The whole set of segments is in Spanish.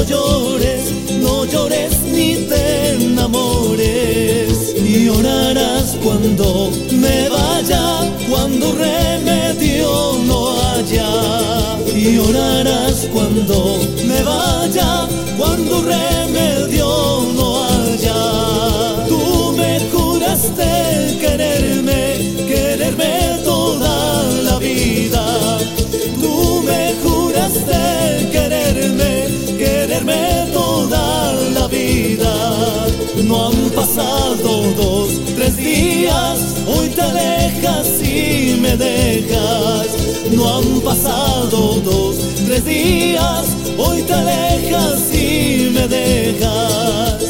llores, no llores ni te enamores. Y llorarás cuando me vaya, cuando remedio no haya. Y llorarás cuando me vaya, cuando remedio no haya. Tú me juraste quererme toda la vida. Tú me juraste quererme toda la vida. No han pasado 2, 3 días, hoy te alejas y me dejas. No han pasado 2, 3 días, hoy te alejas y me dejas.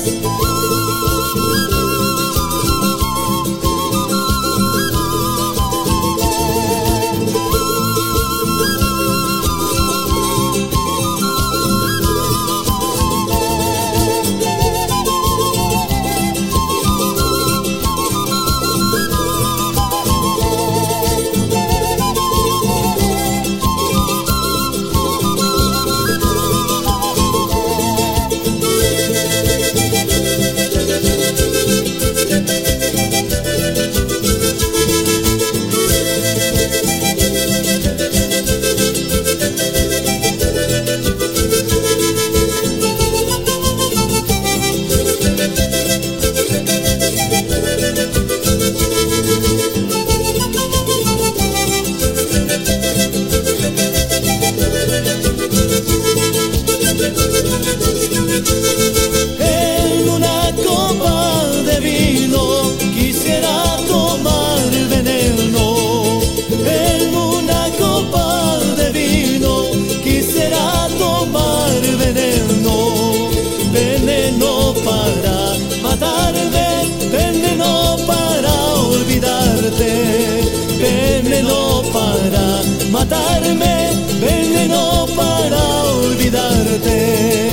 En una copa de vino quisiera tomar veneno. En una copa de vino quisiera tomar veneno. Veneno para matarme, veneno para olvidarte. Veneno para matarme, veneno para olvidarte.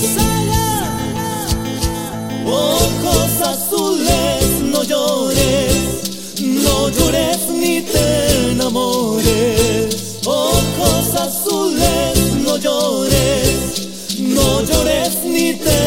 Ojos azules, no llores, no llores ni te enamores. Ojos azules, no llores, no llores ni te